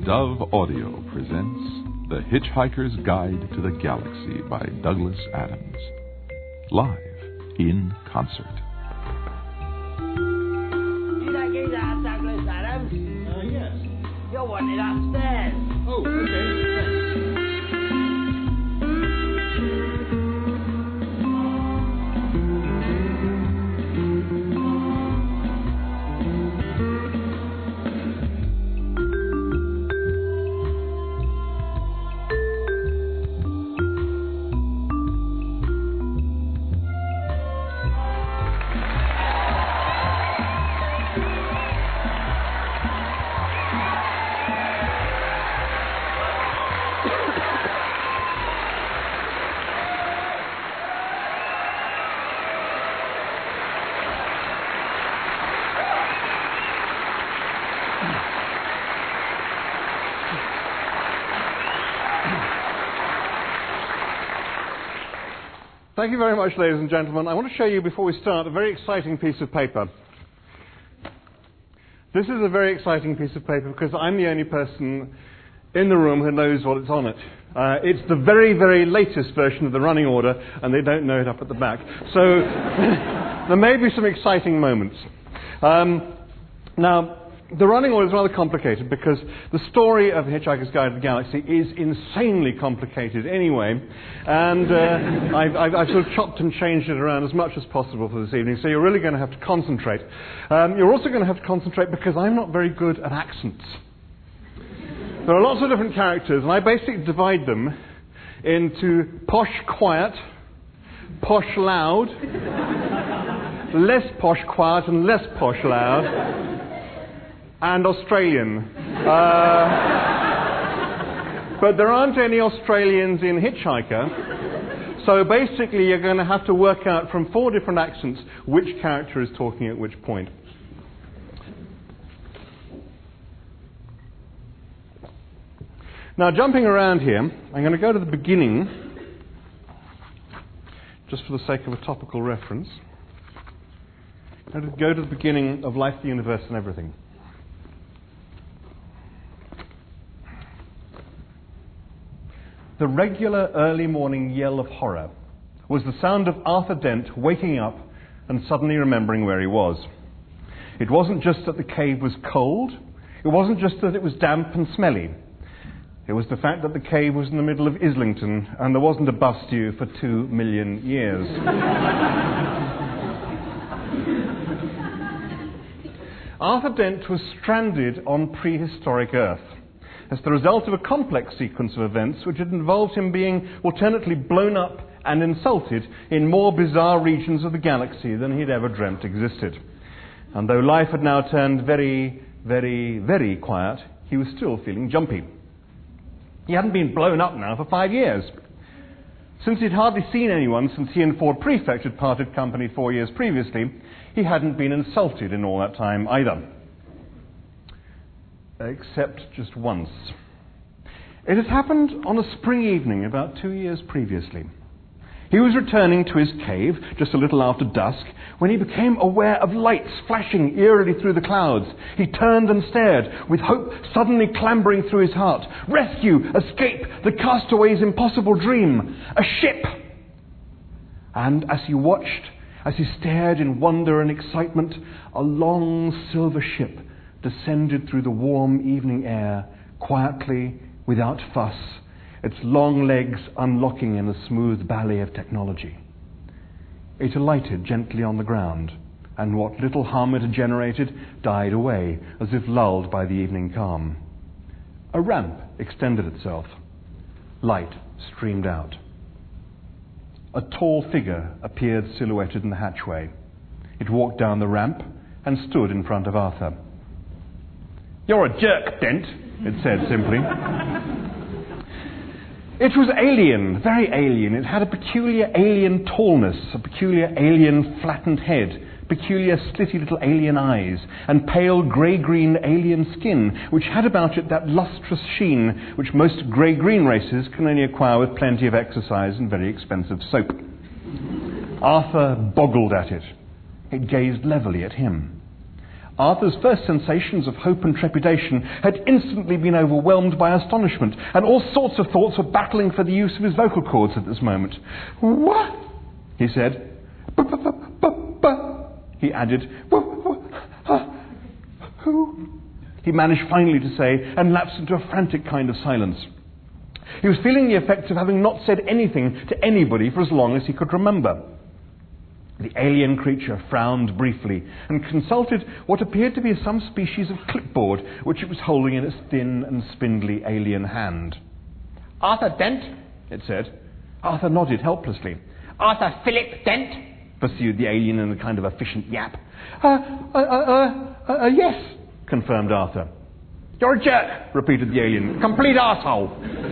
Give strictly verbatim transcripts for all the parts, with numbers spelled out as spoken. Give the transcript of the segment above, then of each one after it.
Dove Audio presents The Hitchhiker's Guide to the Galaxy by Douglas Adams. Live in concert. Did I get that, Douglas Adams? Uh, yes. You're wanted upstairs. Oh, okay, thanks. Thank you very much, ladies and gentlemen. I want to show you, before we start, a very exciting piece of paper. This is a very exciting piece of paper because I'm the only person in the room who knows what's on it. Uh, it's the very, very latest version of the running order, and they don't know it up at the back. So there may be some exciting moments. Um, now, the running order is rather complicated because the story of Hitchhiker's Guide to the Galaxy is insanely complicated anyway, and uh, I've, I've, I've sort of chopped and changed it around as much as possible for this evening, so you're really going to have to concentrate. Um, you're also going to have to concentrate because I'm not very good at accents. There are lots of different characters, and I basically divide them into posh quiet, posh loud, less posh quiet and less posh loud, and Australian. Uh, but there aren't any Australians in Hitchhiker, so basically you're going to have to work out from four different accents which character is talking at which point. Now, jumping around here, I'm going to go to the beginning, just for the sake of a topical reference. I'm going to go to the beginning of Life, the Universe, and Everything. The regular early morning yell of horror was the sound of Arthur Dent waking up and suddenly remembering where he was. It wasn't just that the cave was cold. It wasn't just that it was damp and smelly. It was the fact that the cave was in the middle of Islington and there wasn't a bus due for two million years. Arthur Dent was stranded on prehistoric Earth as the result of a complex sequence of events which had involved him being alternately blown up and insulted in more bizarre regions of the galaxy than he'd ever dreamt existed. And though life had now turned very, very, very quiet, he was still feeling jumpy. He hadn't been blown up now for five years. Since he'd hardly seen anyone since he and Ford Prefect had parted company four years previously, he hadn't been insulted in all that time either. Except just once. It had happened on a spring evening about two years previously. He was returning to his cave just a little after dusk when he became aware of lights flashing eerily through the clouds. He turned and stared, with hope suddenly clambering through his heart. Rescue! Escape! The castaway's impossible dream! A ship! And as he watched, as he stared in wonder and excitement, a long silver ship descended through the warm evening air, quietly, without fuss, its long legs unlocking in a smooth ballet of technology. It alighted gently on the ground, and what little hum it had generated died away, as if lulled by the evening calm. A ramp extended itself. Light streamed out. A tall figure appeared silhouetted in the hatchway. It walked down the ramp and stood in front of Arthur. "You're a jerk, Dent," it said simply. It was alien, very alien. It had a peculiar alien tallness, a peculiar alien flattened head, peculiar slitty little alien eyes, and pale grey-green alien skin, which had about it that lustrous sheen which most grey-green races can only acquire with plenty of exercise and very expensive soap. Arthur boggled at it. It gazed levelly at him. Arthur's first sensations of hope and trepidation had instantly been overwhelmed by astonishment, and all sorts of thoughts were battling for the use of his vocal cords at this moment. "What?" he said. "B-b-b-b-b," he added. "Who?" he managed finally to say, and lapsed into a frantic kind of silence. He was feeling the effects of having not said anything to anybody for as long as he could remember. The alien creature frowned briefly and consulted what appeared to be some species of clipboard which it was holding in its thin and spindly alien hand. "Arthur Dent?" it said. Arthur nodded helplessly. "Arthur Philip Dent?" pursued the alien in a kind of efficient yap. Uh, uh, uh, uh, uh, yes, confirmed Arthur. "You're a jerk," repeated the alien. "Complete arsehole."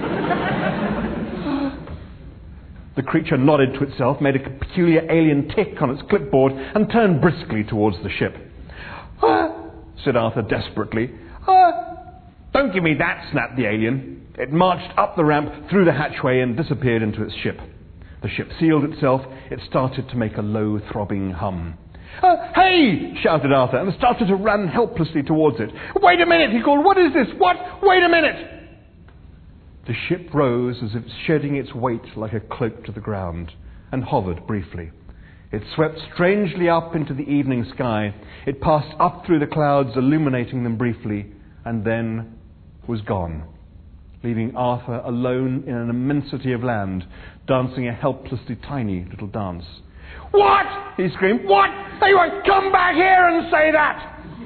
The creature nodded to itself, made a peculiar alien tick on its clipboard, and turned briskly towards the ship. "Ah," said Arthur desperately. "Ah." "Don't give me that," snapped the alien. It marched up the ramp, through the hatchway, and disappeared into its ship. The ship sealed itself. It started to make a low, throbbing hum. Uh, "Hey!" shouted Arthur, and started to run helplessly towards it. "Wait a minute!" he called. "What is this? What? Wait a minute!" The ship rose as if shedding its weight like a cloak to the ground, and hovered briefly. It swept strangely up into the evening sky. It passed up through the clouds, illuminating them briefly, and then was gone, leaving Arthur alone in an immensity of land, dancing a helplessly tiny little dance. "What?" he screamed. "What? Hey, what? Come back here and say that!"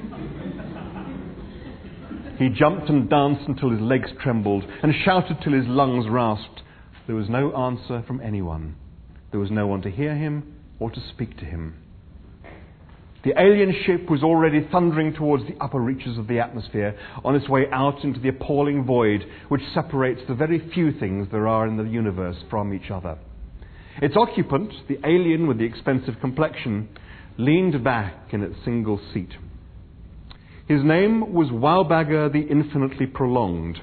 He jumped and danced until his legs trembled, and shouted till his lungs rasped. There was no answer from anyone. There was no one to hear him or to speak to him. The alien ship was already thundering towards the upper reaches of the atmosphere, on its way out into the appalling void which separates the very few things there are in the universe from each other. Its occupant, the alien with the expensive complexion, leaned back in its single seat. His name was Wowbagger the Infinitely Prolonged.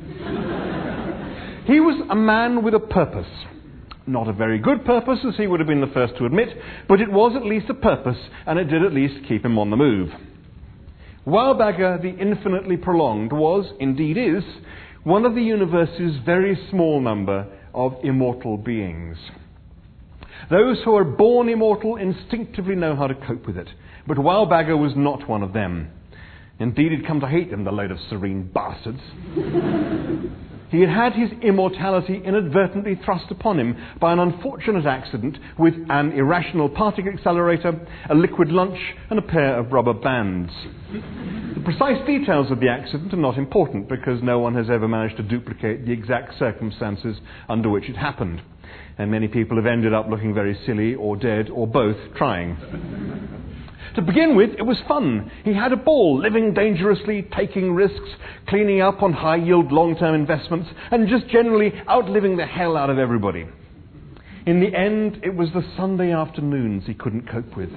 He was a man with a purpose. Not a very good purpose, as he would have been the first to admit, but it was at least a purpose, and it did at least keep him on the move. Wowbagger the Infinitely Prolonged was, indeed is, one of the universe's very small number of immortal beings. Those who are born immortal instinctively know how to cope with it, but Wowbagger was not one of them. Indeed, he'd come to hate them, the load of serene bastards. He had had his immortality inadvertently thrust upon him by an unfortunate accident with an irrational particle accelerator, a liquid lunch, and a pair of rubber bands. The precise details of the accident are not important, because no one has ever managed to duplicate the exact circumstances under which it happened. And many people have ended up looking very silly, or dead, or both, trying. To begin with, it was fun. He had a ball, living dangerously, taking risks, cleaning up on high-yield long-term investments, and just generally outliving the hell out of everybody. In the end, it was the Sunday afternoons he couldn't cope with.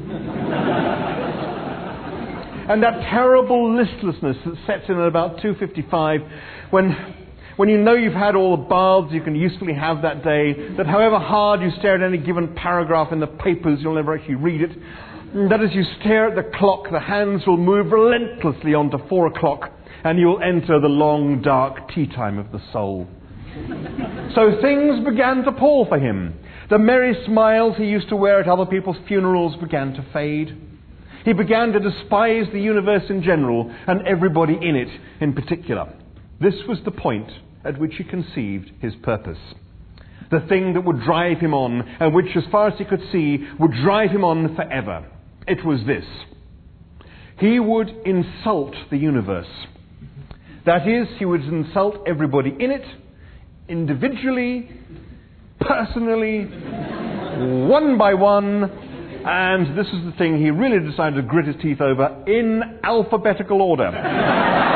And that terrible listlessness that sets in at about two fifty-five, when... When you know you've had all the baths you can usefully have that day, that however hard you stare at any given paragraph in the papers, you'll never actually read it. And that as you stare at the clock, the hands will move relentlessly on to four o'clock, and you'll enter the long, dark tea time of the soul. So things began to pall for him. The merry smiles he used to wear at other people's funerals began to fade. He began to despise the universe in general, and everybody in it in particular. This was the point at which he conceived his purpose. The thing that would drive him on, and which, as far as he could see, would drive him on forever. It was this. He would insult the universe. That is, he would insult everybody in it, individually, personally, one by one, and this is the thing he really decided to grit his teeth over, in alphabetical order.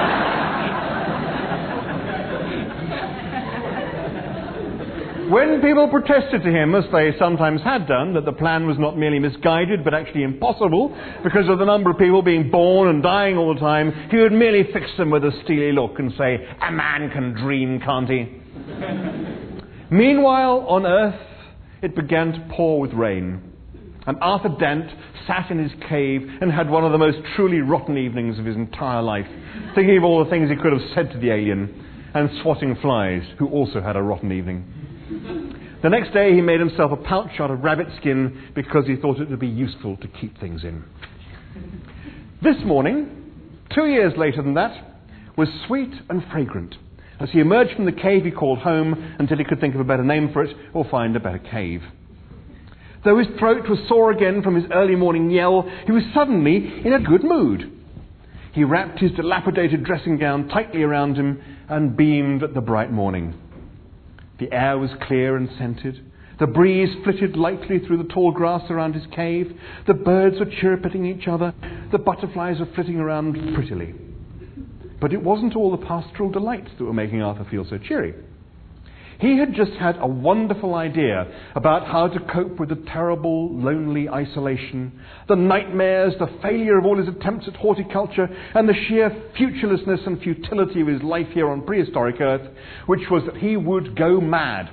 When people protested to him, as they sometimes had done, that the plan was not merely misguided but actually impossible because of the number of people being born and dying all the time, he would merely fix them with a steely look and say, "A man can dream, can't he?" Meanwhile, on Earth, it began to pour with rain. And Arthur Dent sat in his cave and had one of the most truly rotten evenings of his entire life, thinking of all the things he could have said to the alien, and swatting flies, who also had a rotten evening. The next day he made himself a pouch out of rabbit skin because he thought it would be useful to keep things in. This morning, two years later than that, was sweet and fragrant. As he emerged from the cave he called home until he could think of a better name for it or find a better cave. Though his throat was sore again from his early morning yell, he was suddenly in a good mood. He wrapped his dilapidated dressing gown tightly around him and beamed at the bright morning. The air was clear and scented. The breeze flitted lightly through the tall grass around his cave. The birds were chirruping each other. The butterflies were flitting around prettily. But it wasn't all the pastoral delights that were making Arthur feel so cheery. He had just had a wonderful idea about how to cope with the terrible, lonely isolation, the nightmares, the failure of all his attempts at horticulture, and the sheer futurelessness and futility of his life here on prehistoric Earth, which was that he would go mad.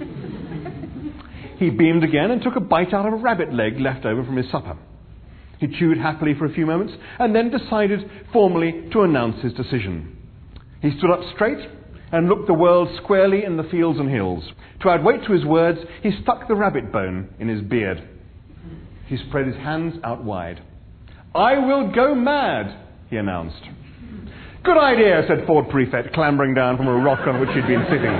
He beamed again and took a bite out of a rabbit leg left over from his supper. He chewed happily for a few moments and then decided formally to announce his decision. He stood up straight and looked the world squarely in the fields and hills. To add weight to his words, he stuck the rabbit bone in his beard. He spread his hands out wide. "I will go mad," he announced. "Good idea," said Ford Prefect, clambering down from a rock on which he'd been sitting.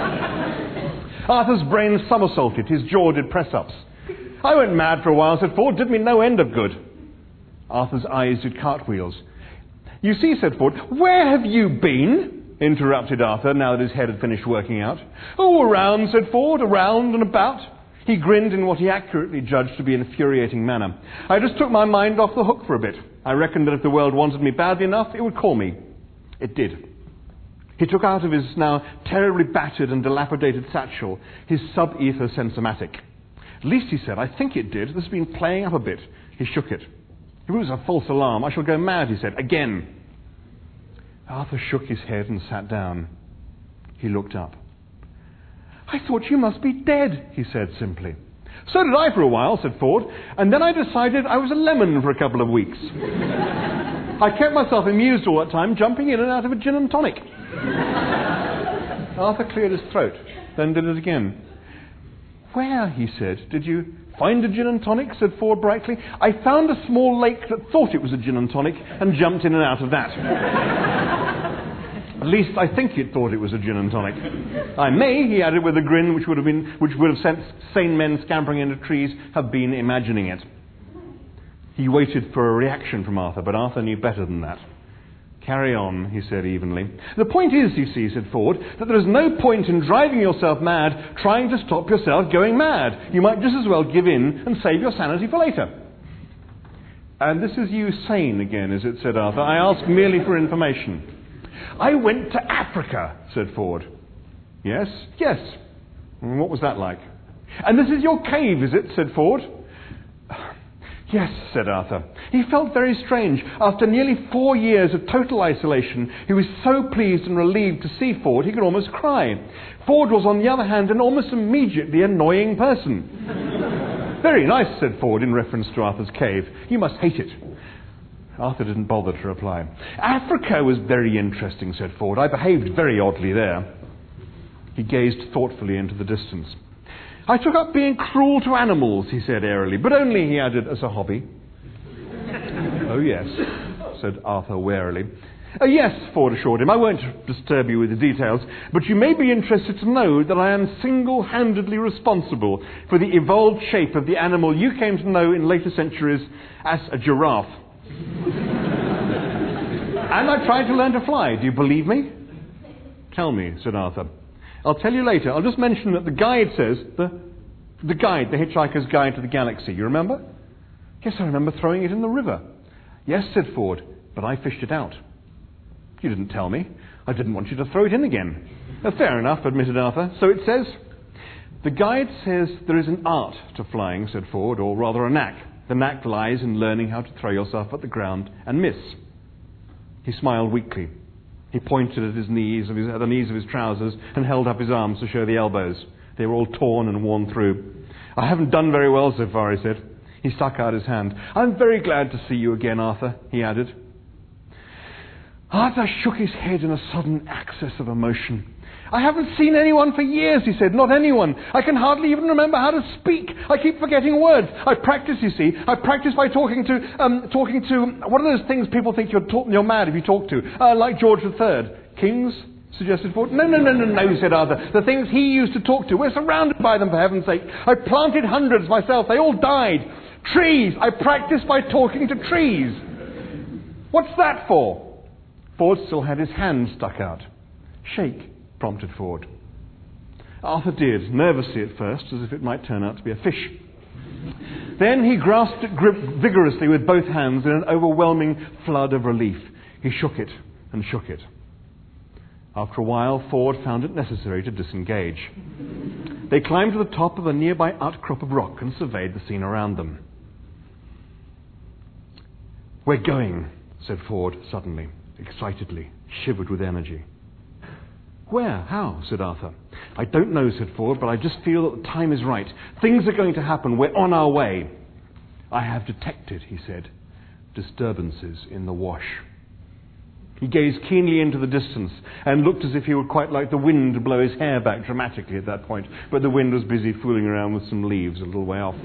Arthur's brain somersaulted, his jaw did press-ups. "I went mad for a while," said Ford. "Did me no end of good." Arthur's eyes did cartwheels. "You see," said Ford. "Where have you been?" interrupted Arthur, now that his head had finished working out. "Oh, around," said Ford, "around and about." He grinned in what he accurately judged to be an infuriating manner. "I just took my mind off the hook for a bit. I reckoned that if the world wanted me badly enough, it would call me." It did. He took out of his now terribly battered and dilapidated satchel his sub-ether sensomatic. "At least," he said, "I think it did. This has been playing up a bit." He shook it. "If it was a false alarm, I shall go mad," he said, "again." Arthur shook his head and sat down. He looked up. "I thought you must be dead," he said simply. "So did I for a while," said Ford, "and then I decided I was a lemon for a couple of weeks. I kept myself amused all that time, jumping in and out of a gin and tonic." Arthur cleared his throat, then did it again. "Where," he said, "did you find a gin and tonic?" said Ford brightly. "I found a small lake that thought it was a gin and tonic and jumped in and out of that." "At least I think it thought it was a gin and tonic. I may," he added with a grin which would have been, which would have sent sane men scampering into trees, "have been imagining it." He waited for a reaction from Arthur, but Arthur knew better than that. "Carry on," he said evenly. "The point is, you see," said Ford, "that there is no point in driving yourself mad trying to stop yourself going mad. You might just as well give in and save your sanity for later." "And this is you sane again, is it?" said Arthur. "I ask merely for information." "I went to Africa," said Ford. "Yes?" "Yes." "And what was that like?" "And this is your cave, is it?" said Ford. "Yes," said Arthur. He felt very strange. After nearly four years of total isolation, he was so pleased and relieved to see Ford he could almost cry. Ford was, on the other hand, an almost immediately annoying person. "Very nice," said Ford in reference to Arthur's cave. "You must hate it." Arthur didn't bother to reply. "Africa was very interesting," said Ford. "I behaved very oddly there." He gazed thoughtfully into the distance. "I took up being cruel to animals," he said airily, "but only," he added, "as a hobby." "Oh, yes," said Arthur warily. Uh, yes, Ford assured him. "I won't disturb you with the details, but you may be interested to know that I am single-handedly responsible for the evolved shape of the animal you came to know in later centuries as a giraffe. And I tried to learn to fly. Do you believe me?" "Tell me," said Arthur. "I'll tell you later. I'll just mention that the guide says, the, the guide, the Hitchhiker's Guide to the Galaxy, you remember?" "Yes, I remember throwing it in the river." "Yes," said Ford, "but I fished it out." "You didn't tell me. I didn't want you to throw it in again." Uh, "Fair enough," admitted Arthur. "So it says?" "The guide says there is an art to flying," said Ford, "or rather a knack. The knack lies in learning how to throw yourself at the ground and miss." He smiled weakly. He pointed at his knees, at the knees of his trousers, and held up his arms to show the elbows. They were all torn and worn through. "I haven't done very well so far," he said. He stuck out his hand. "I'm very glad to see you again, Arthur," he added. Arthur shook his head in a sudden access of emotion. "I haven't seen anyone for years," he said. "Not anyone. I can hardly even remember how to speak. I keep forgetting words. I practice, you see. I practice by talking to, um, talking to, what are those things people think you're, talk, you're mad if you talk to? Uh, like George the Third. Kings?" suggested Ford. "No, no, no, no, no," said Arthur. "The things he used to talk to. We're surrounded by them, for heaven's sake. I planted hundreds myself. They all died. Trees. I practice by talking to trees." "What's that for?" Ford still had his hand stuck out. "Shake," prompted Ford. Arthur did, nervously at first, as if it might turn out to be a fish. Then he grasped it grip vigorously with both hands in an overwhelming flood of relief. He shook it and shook it. After a while, Ford found it necessary to disengage. They climbed to the top of a nearby outcrop of rock and surveyed the scene around them. "We're going," said Ford suddenly, excitedly, shivered with energy. "Where? How?" said Arthur. "I don't know," said Ford, "but I just feel that the time is right. Things are going to happen. We're on our way." "I have detected," he said, "disturbances in the wash." He gazed keenly into the distance and looked as if he would quite like the wind to blow his hair back dramatically at that point, but the wind was busy fooling around with some leaves a little way off.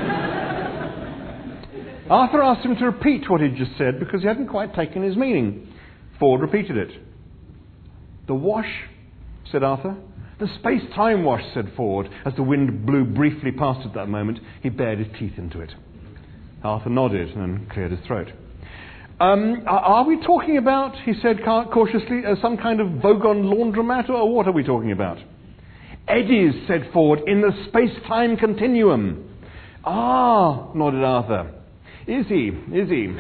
Arthur asked him to repeat what he'd just said because he hadn't quite taken his meaning. Ford repeated it. "The wash," said Arthur. "The space-time wash," said Ford. As the wind blew briefly past at that moment, he bared his teeth into it. Arthur nodded and cleared his throat. Um, are we talking about," he said cautiously, uh, "some kind of Vogon laundromat, or what are we talking about?" "Eddies," said Ford, "in the space-time continuum." "Ah," nodded Arthur. "Is he? Is he?"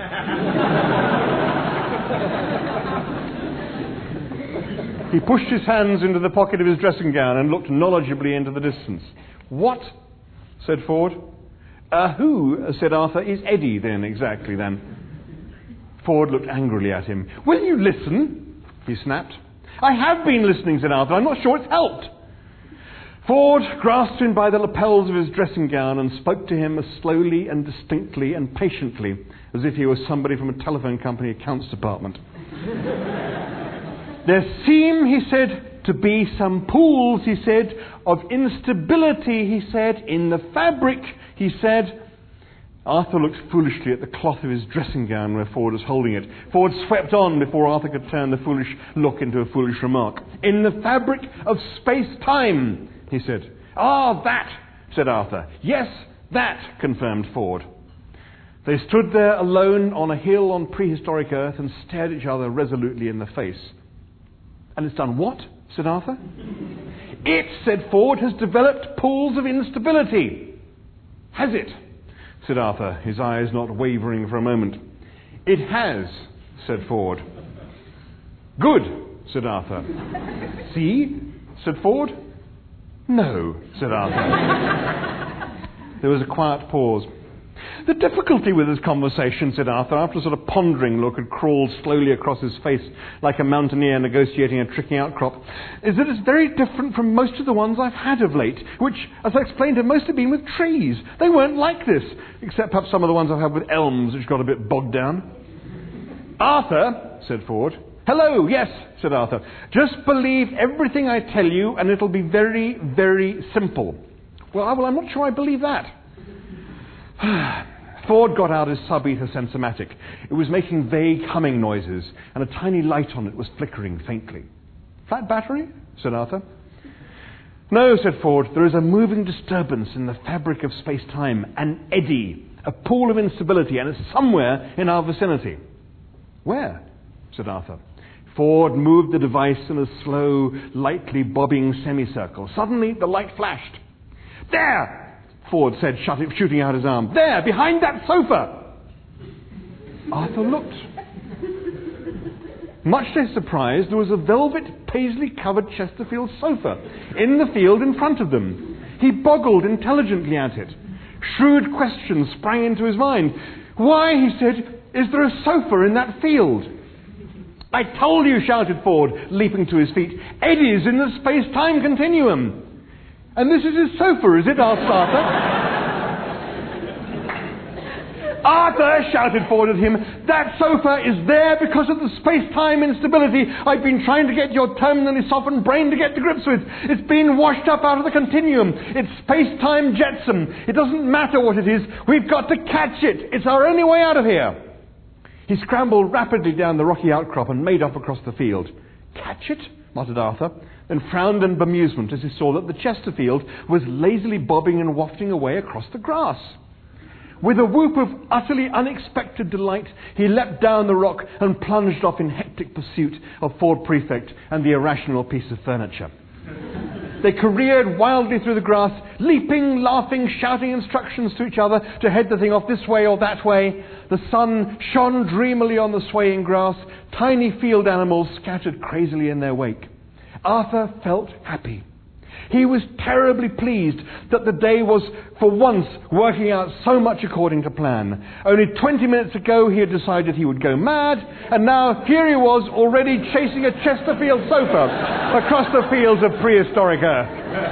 He pushed his hands into the pocket of his dressing gown and looked knowledgeably into the distance. "What?" said Ford. Uh, who, said Arthur, "is Eddie then, exactly then?" Ford looked angrily at him. "Will you listen?" he snapped. "I have been listening," said Arthur. "I'm not sure it's helped." Ford grasped him by the lapels of his dressing gown and spoke to him as slowly and distinctly and patiently as if he was somebody from a telephone company accounts department. "There seem," he said, "to be some pools," he said, "of instability," he said, "in the fabric," he said. Arthur looked foolishly at the cloth of his dressing gown where Ford was holding it. Ford swept on before Arthur could turn the foolish look into a foolish remark. "In the fabric of space-time," he said. "Ah, that," said Arthur. "Yes, that," confirmed Ford. They stood there alone on a hill on prehistoric Earth and stared each other resolutely in the face. "And it's done what?" said Arthur. "It," said Ford, "has developed pools of instability." "Has it?" said Arthur, his eyes not wavering for a moment. "It has," said Ford. "Good," said Arthur. "See?" said Ford. "No," said Arthur. There was a quiet pause. "The difficulty with this conversation," said Arthur, after a sort of pondering look had crawled slowly across his face like a mountaineer negotiating a tricky outcrop, "is that it's very different from most of the ones I've had of late, which, as I explained, have mostly been with trees. They weren't like this, except perhaps some of the ones I've had with elms, which got a bit bogged down." "Arthur," said Ford. "Hello, yes," said Arthur. "Just believe everything I tell you, and it'll be very, very simple." Well, I, well I'm not sure I believe that." Ford got out his sub-ether sensomatic. It was making vague humming noises, and a tiny light on it was flickering faintly. "Flat battery?" said Arthur. "No," said Ford. "There is a moving disturbance in the fabric of space-time, an eddy, a pool of instability, and it's somewhere in our vicinity." "Where?" said Arthur. Ford moved the device in a slow, lightly bobbing semicircle. Suddenly, the light flashed. "There!" Ford said, shooting out his arm. "There, behind that sofa!" Arthur looked. Much to his surprise, there was a velvet, paisley-covered Chesterfield sofa in the field in front of them. He boggled intelligently at it. Shrewd questions sprang into his mind. "Why," he said, "is there a sofa in that field?" "I told you," shouted Ford, leaping to his feet. "Eddie's in the space-time continuum." "And this is his sofa, is it?" asked Arthur. "Arthur," shouted Ford at him, "that sofa is there because of the space-time instability I've been trying to get your terminally softened brain to get to grips with. It's been washed up out of the continuum. It's space-time jetsam. It doesn't matter what it is. We've got to catch it. It's our only way out of here." He scrambled rapidly down the rocky outcrop and made off across the field. "Catch it?" muttered Arthur, then frowned in bemusement as he saw that the Chesterfield was lazily bobbing and wafting away across the grass. With a whoop of utterly unexpected delight, he leapt down the rock and plunged off in hectic pursuit of Ford Prefect and the irrational piece of furniture. They careered wildly through the grass, leaping, laughing, shouting instructions to each other to head the thing off this way or that way. The sun shone dreamily on the swaying grass. Tiny field animals scattered crazily in their wake. Arthur felt happy. He was terribly pleased that the day was, for once, working out so much according to plan. Only twenty minutes ago he had decided he would go mad, and now here he was already chasing a Chesterfield sofa across the fields of prehistoric Earth.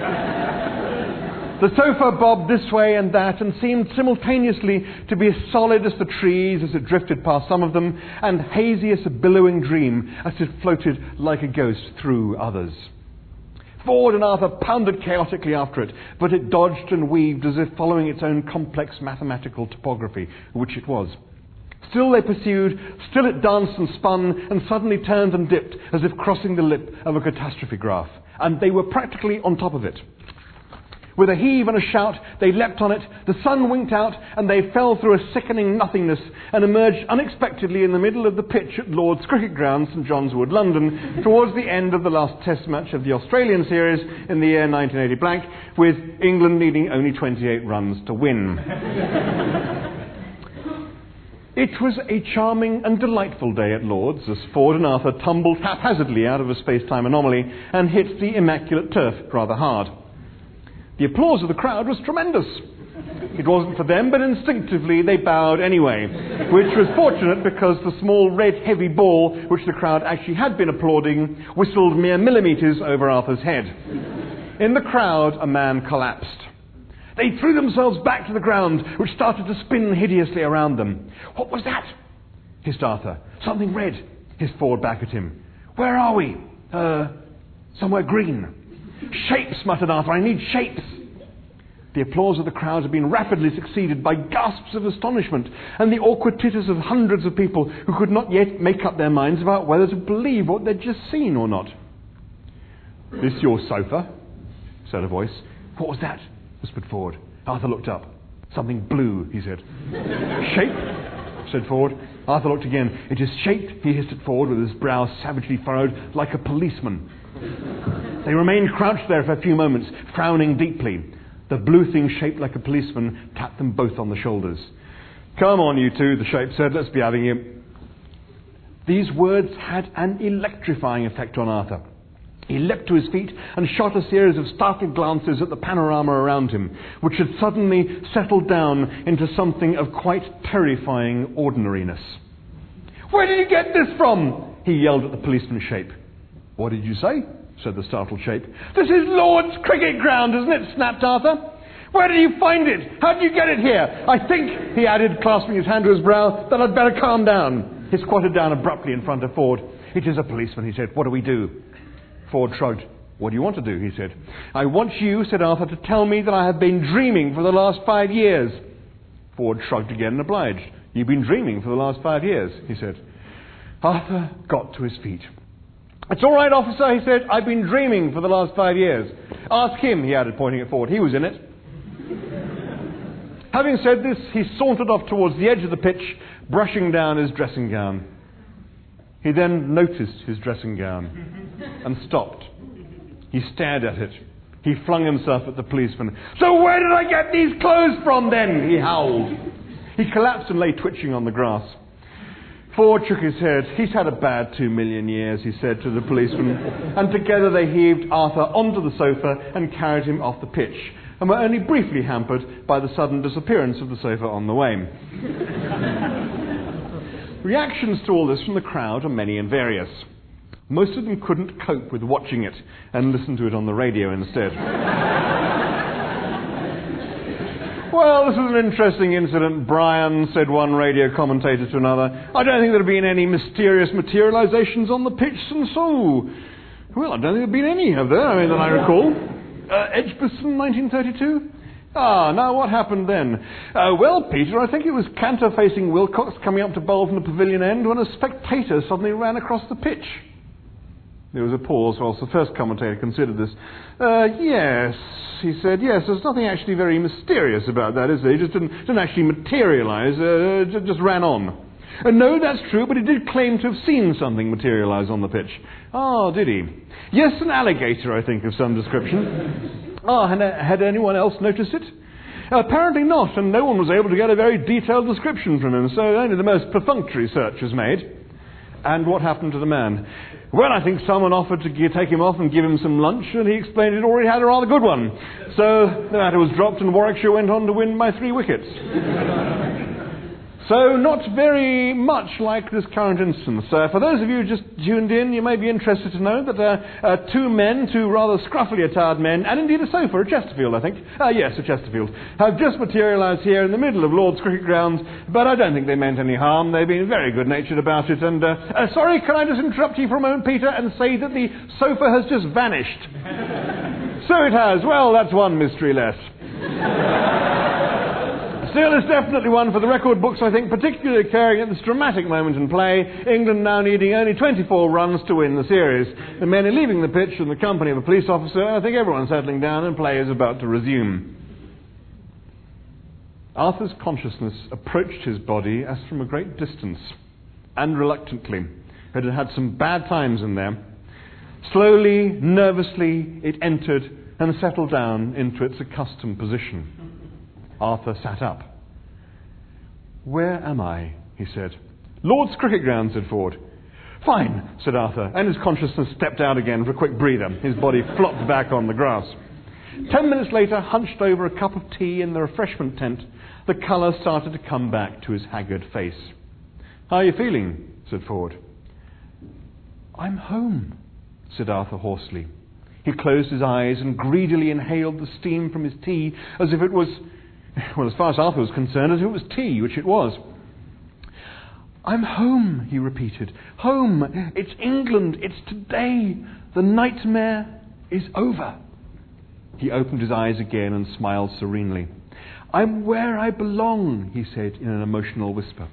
The sofa bobbed this way and that and seemed simultaneously to be as solid as the trees as it drifted past some of them, and hazy as a billowing dream as it floated like a ghost through others. Ford and Arthur pounded chaotically after it, but it dodged and weaved as if following its own complex mathematical topography, which it was. Still they pursued, still it danced and spun, and suddenly turned and dipped as if crossing the lip of a catastrophe graph. And they were practically on top of it. With a heave and a shout, they leapt on it, the sun winked out, and they fell through a sickening nothingness and emerged unexpectedly in the middle of the pitch at Lord's Cricket Ground, St John's Wood, London, towards the end of the last Test match of the Australian series in the year nineteen eighty blank, with England needing only twenty-eight runs to win. It was a charming and delightful day at Lord's as Ford and Arthur tumbled haphazardly out of a space-time anomaly and hit the immaculate turf rather hard. The applause of the crowd was tremendous. It wasn't for them, but instinctively they bowed anyway, which was fortunate because the small red heavy ball, which the crowd actually had been applauding, whistled mere millimetres over Arthur's head. In the crowd, a man collapsed. They threw themselves back to the ground, which started to spin hideously around them. "What was that?" hissed Arthur. "Something red," hissed Ford back at him. "Where are we?" Uh, somewhere green." "Shapes," muttered Arthur. "I need shapes." The applause of the crowd had been rapidly succeeded by gasps of astonishment and the awkward titters of hundreds of people who could not yet make up their minds about whether to believe what they'd just seen or not. "This your sofa?" said a voice. "What was that?" whispered Ford. Arthur looked up. "Something blue," he said. "Shape?" said Ford. Arthur looked again. "It is shaped," he hissed at Ford with his brow savagely furrowed, "like a policeman." They remained crouched there for a few moments, frowning deeply. The blue thing shaped like a policeman tapped them both on the shoulders. "Come on, you two," the shape said. "Let's be having you." These words had an electrifying effect on Arthur. He leapt to his feet and shot a series of startled glances at the panorama around him, which had suddenly settled down into something of quite terrifying ordinariness. "Where did you get this from?" he yelled at the policeman's shape. "What did you say?" said the startled shape. "This is Lord's Cricket Ground, isn't it?" snapped Arthur. "Where did you find it? How did you get it here? I think," he added, clasping his hand to his brow, "that I'd better calm down." He squatted down abruptly in front of Ford. "It is a policeman," he said. "What do we do?" Ford shrugged. "What do you want to do?" he said. "I want you," said Arthur, "to tell me that I have been dreaming for the last five years. Ford shrugged again and obliged. "You've been dreaming for the last five years, he said. Arthur got to his feet. "It's all right, officer," he said. "I've been dreaming for the last five years. Ask him," he added, pointing at Ford. "He was in it." Having said this, he sauntered off towards the edge of the pitch, brushing down his dressing gown. He then noticed his dressing gown and stopped. He stared at it. He flung himself at the policeman. "So where did I get these clothes from then?" he howled. He collapsed and lay twitching on the grass. Ford shook his head. "He's had a bad two million years," he said to the policeman, and together they heaved Arthur onto the sofa and carried him off the pitch, and were only briefly hampered by the sudden disappearance of the sofa on the way. Reactions to all this from the crowd are many and various. Most of them couldn't cope with watching it and listened to it on the radio instead. Well, this is an interesting incident, Brian, said one radio commentator to another. I don't think there have been any mysterious materializations on the pitch since so. Well, I don't think there have been any, have there? I mean, that I recall. Uh, Edgbaston, nineteen thirty-two? Ah, now what happened then? Uh, well, Peter, I think it was Cantor facing Wilcox coming up to bowl from the pavilion end when a spectator suddenly ran across the pitch. There was a pause whilst the first commentator considered this. Uh, yes, he said, yes, there's nothing actually very mysterious about that, is there? He just didn't, didn't actually materialise, uh, just ran on. Uh, no, that's true, but he did claim to have seen something materialise on the pitch. Oh, did he? Yes, an alligator, I think, of some description. Ah, and, uh, had anyone else noticed it? Uh, apparently not, and no one was able to get a very detailed description from him, so only the most perfunctory search was made. And what happened to the man? Well, I think someone offered to g- take him off and give him some lunch, and he explained he'd already had a rather good one. So the matter was dropped, and Warwickshire went on to win by three wickets. So not very much like this current instance. Uh, for those of you who just tuned in, you may be interested to know that uh, uh, two men, two rather scruffily attired men, and indeed a sofa at Chesterfield, I think, uh, yes, at Chesterfield, have just materialised here in the middle of Lord's Cricket Ground, but I don't think they meant any harm. They've been very good-natured about it. And, uh, uh, sorry, can I just interrupt you for a moment, Peter, and say that the sofa has just vanished? So it has. Well, that's one mystery less. Still, it's definitely one for the record books, I think, particularly occurring at this dramatic moment in play, England now needing only twenty-four runs to win the series. The men are leaving the pitch in the company of a police officer. I think everyone's settling down and play is about to resume. Arthur's consciousness approached his body as from a great distance, and reluctantly. It had had some bad times in there. Slowly, nervously, it entered and settled down into its accustomed position. Arthur sat up. Where am I? He said. Lord's Cricket Ground, said Ford. Fine, said Arthur, and his consciousness stepped out again for a quick breather. His body flopped back on the grass. Ten minutes later, hunched over a cup of tea in the refreshment tent, the colour started to come back to his haggard face. How are you feeling? Said Ford. I'm home, said Arthur hoarsely. He closed his eyes and greedily inhaled the steam from his tea as if it was... Well, as far as Arthur was concerned, as if it was tea, which it was. I'm home, he repeated. Home. It's England. It's today. The nightmare is over. He opened his eyes again and smiled serenely. I'm where I belong, he said in an emotional whisper.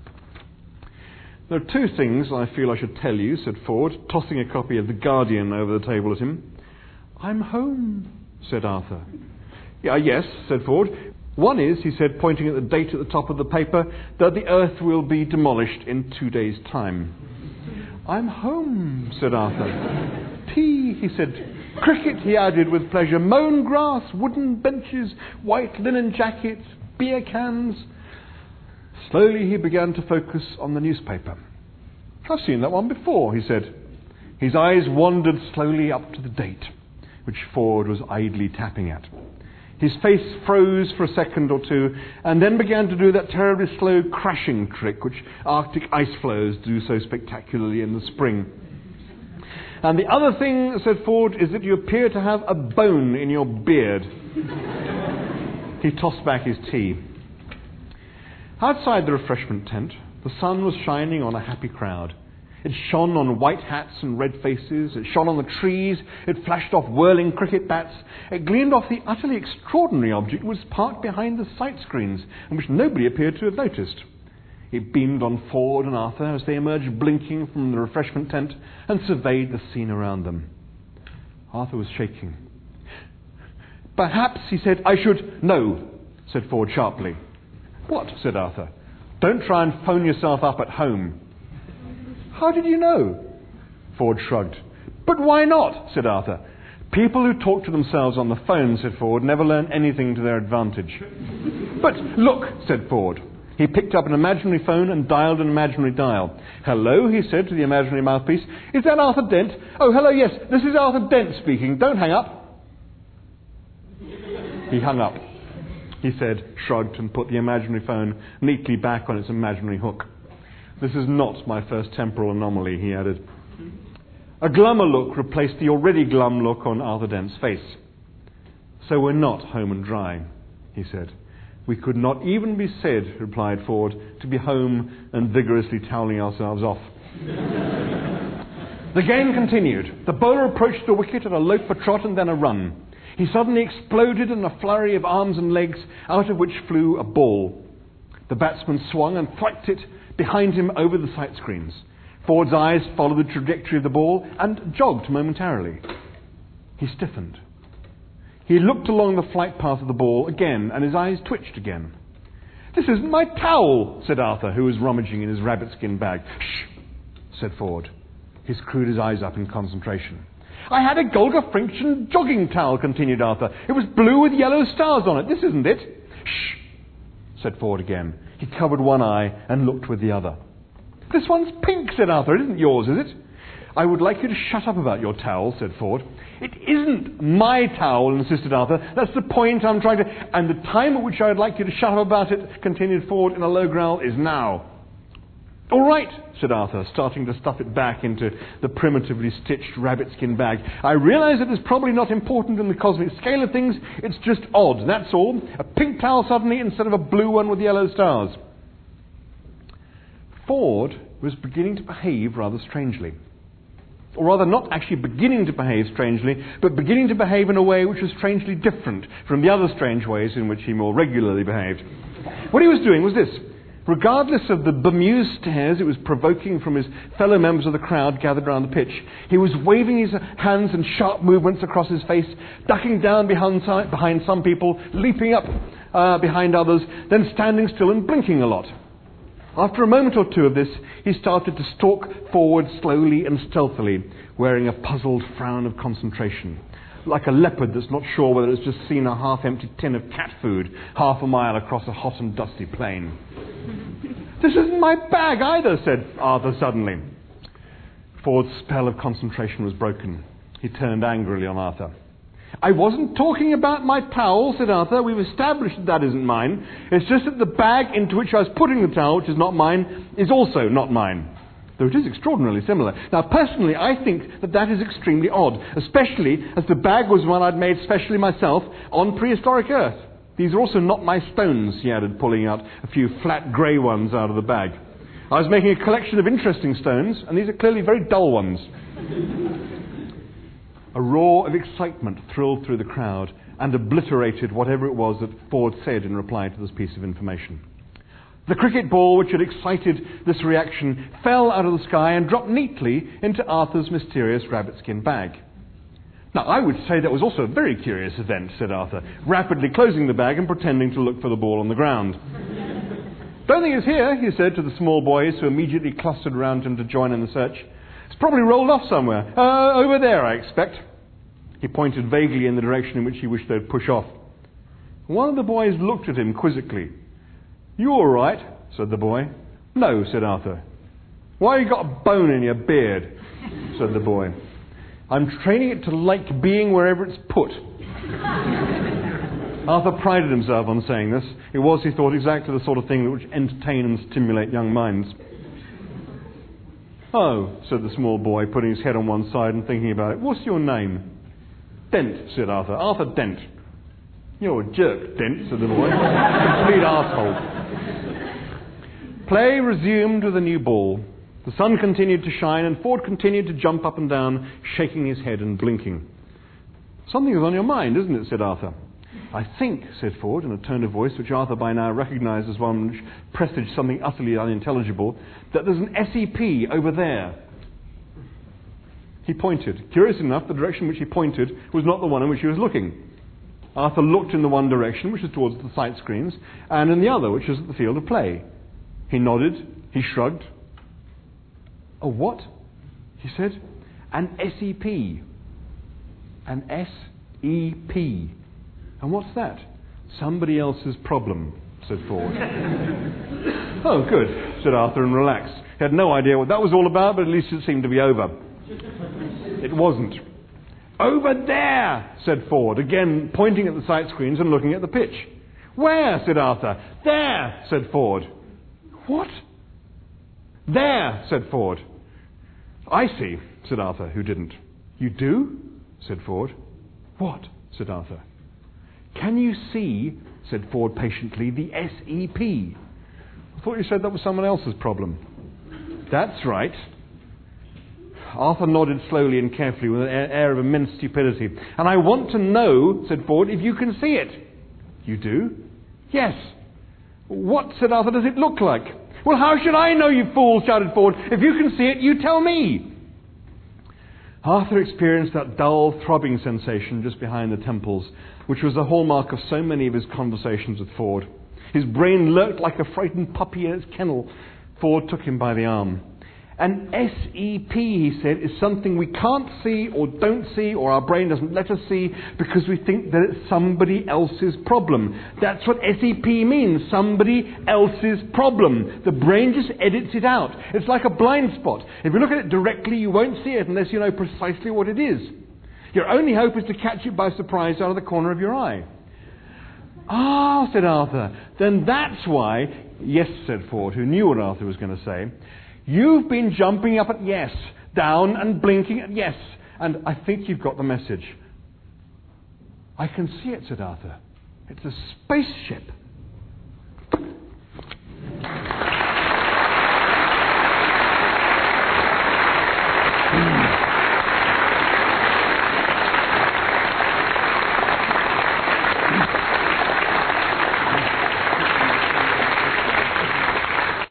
There are two things I feel I should tell you, said Ford, tossing a copy of The Guardian over the table at him. I'm home, said Arthur. Yeah, yes, said Ford. One is, he said, pointing at the date at the top of the paper, that the earth will be demolished in two days' time. I'm home, said Arthur. Tea, he said. Cricket, he added with pleasure. Mown grass, wooden benches, white linen jackets, beer cans. Slowly he began to focus on the newspaper. I've seen that one before, he said. His eyes wandered slowly up to the date, which Ford was idly tapping at. His face froze for a second or two, and then began to do that terribly slow crashing trick which Arctic ice flows do so spectacularly in the spring. And the other thing, said Ford, is that you appear to have a bone in your beard. He tossed back his tea. Outside the refreshment tent, the sun was shining on a happy crowd. It shone on white hats and red faces. It shone on the trees. It flashed off whirling cricket bats. It gleamed off the utterly extraordinary object which was parked behind the sight screens and which nobody appeared to have noticed. It beamed on Ford and Arthur as they emerged blinking from the refreshment tent and surveyed the scene around them. Arthur was shaking. Perhaps, he said, I should... No, said Ford sharply. What? Said Arthur. Don't try and phone yourself up at home. How did you know? Ford shrugged. But why not? Said Arthur. People who talk to themselves on the phone, said Ford, never learn anything to their advantage. But look, said Ford. He picked up an imaginary phone and dialed an imaginary dial. Hello, he said to the imaginary mouthpiece. Is that Arthur Dent? Oh, hello, yes, this is Arthur Dent speaking. Don't hang up. He hung up. He said, shrugged, and put the imaginary phone neatly back on its imaginary hook. This is not my first temporal anomaly, he added. A glummer look replaced the already glum look on Arthur Dent's face. So we're not home and dry, he said. We could not even be said, replied Ford, to be home and vigorously toweling ourselves off. The game continued. The bowler approached the wicket at a lope, a trot, and then a run. He suddenly exploded in a flurry of arms and legs, out of which flew a ball. The batsman swung and thwacked it behind him over the sight screens. Ford's eyes followed the trajectory of the ball and jogged momentarily. He stiffened. He looked along the flight path of the ball again, and his eyes twitched again. "This isn't my towel," said Arthur, who was rummaging in his rabbit-skin bag. "Shh," said Ford. He screwed his eyes up in concentration. "I had a Golga Friction jogging towel," continued Arthur. "It was blue with yellow stars on it. This isn't it." "Shh," said Ford again. He covered one eye and looked with the other. "This one's pink," said Arthur. "It isn't yours, is it?" "I would like you to shut up about your towel," said Ford. "It isn't my towel," insisted Arthur. "That's the point I'm trying to... And the time at which I would like you to shut up about it," continued Ford in a low growl, "is now." "All right," said Arthur, starting to stuff it back into the primitively stitched rabbit-skin bag. "I realise it is probably not important in the cosmic scale of things. It's just odd, that's all. A pink towel suddenly instead of a blue one with yellow stars." Ford was beginning to behave rather strangely. Or rather, not actually beginning to behave strangely, but beginning to behave in a way which was strangely different from the other strange ways in which he more regularly behaved. What he was doing was this. Regardless of the bemused stares it was provoking from his fellow members of the crowd gathered around the pitch, he was waving his hands in sharp movements across his face, ducking down behind, behind some people, leaping up uh, behind others, then standing still and blinking a lot. After a moment or two of this, he started to stalk forward slowly and stealthily, wearing a puzzled frown of concentration, like a leopard that's not sure whether it's just seen a half-empty tin of cat food half a mile across a hot and dusty plain. "This isn't my bag either," said Arthur suddenly. Ford's spell of concentration was broken. He turned angrily on Arthur. "I wasn't talking about my towel," said Arthur. "We've established that that isn't mine. It's just that the bag into which I was putting the towel, which is not mine, is also not mine. Though it is extraordinarily similar. Now, personally, I think that that is extremely odd, especially as the bag was one I'd made specially myself on prehistoric Earth. These are also not my stones," he added, pulling out a few flat grey ones out of the bag. "I was making a collection of interesting stones, and these are clearly very dull ones." A roar of excitement thrilled through the crowd and obliterated whatever it was that Ford said in reply to this piece of information. The cricket ball which had excited this reaction fell out of the sky and dropped neatly into Arthur's mysterious rabbit-skin bag. "Now, I would say that was also a very curious event," said Arthur, rapidly closing the bag and pretending to look for the ball on the ground. "Don't think it's here," he said to the small boys who immediately clustered around him to join in the search. "It's probably rolled off somewhere. Uh, over there, I expect." He pointed vaguely in the direction in which he wished they'd push off. One of the boys looked at him quizzically. "You all right?" said the boy. "No," said Arthur. "Why you got a bone in your beard?" said the boy. "I'm training it to like being wherever it's put." Arthur prided himself on saying this. It was, he thought, exactly the sort of thing that would entertain and stimulate young minds. "Oh," said the small boy, putting his head on one side and thinking about it. "What's your name?" "Dent," said Arthur. "Arthur Dent." "You're a jerk, Dent," said the boy. "Complete arsehole." Play resumed with a new ball. The sun continued to shine, and Ford continued to jump up and down, shaking his head and blinking. "Something is on your mind, isn't it?" said Arthur. "I think," said Ford, in a tone of voice which Arthur by now recognised as one which presaged something utterly unintelligible, "that there's an S E P over there." He pointed. Curious enough, the direction in which he pointed was not the one in which he was looking. Arthur looked in the one direction, which was towards the sight screens, and in the other, which was at the field of play. He nodded. He shrugged. "A what?" he said. "An S E P. An S E P. And what's that?" "Somebody else's problem," said Ford. "Oh, good," said Arthur, and relaxed. He had no idea what that was all about, but at least it seemed to be over. It wasn't. "Over there," said Ford, again pointing at the sight screens and looking at the pitch. "Where?" said Arthur. "There," said Ford. "What?" "There," said Ford. "I see," said Arthur, who didn't. "You do?" said Ford. "What?" said Arthur. "Can you see said Ford patiently. The S E P. I thought you said that was someone else's problem. That's right. Arthur nodded slowly and carefully with an air of immense stupidity. And I want to know, said Ford, if you can see it. You do? Yes. What, said Arthur, does it look like? Well, how should I know, you fool, shouted Ford. If you can see it, you tell me. Arthur experienced that dull, throbbing sensation just behind the temples, which was the hallmark of so many of his conversations with Ford. His brain lurked like a frightened puppy in its kennel. Ford took him by the arm. An S E P, he said, is something we can't see or don't see or our brain doesn't let us see because we think that it's somebody else's problem. That's what S E P means, somebody else's problem. The brain just edits it out. It's like a blind spot. If you look at it directly, you won't see it unless you know precisely what it is. Your only hope is to catch it by surprise out of the corner of your eye. Ah, said Arthur, then that's why... Yes, said Ford, who knew what Arthur was going to say. You've been jumping up at yes, down and blinking at yes, and I think you've got the message. I can see it, said Arthur. It's a spaceship.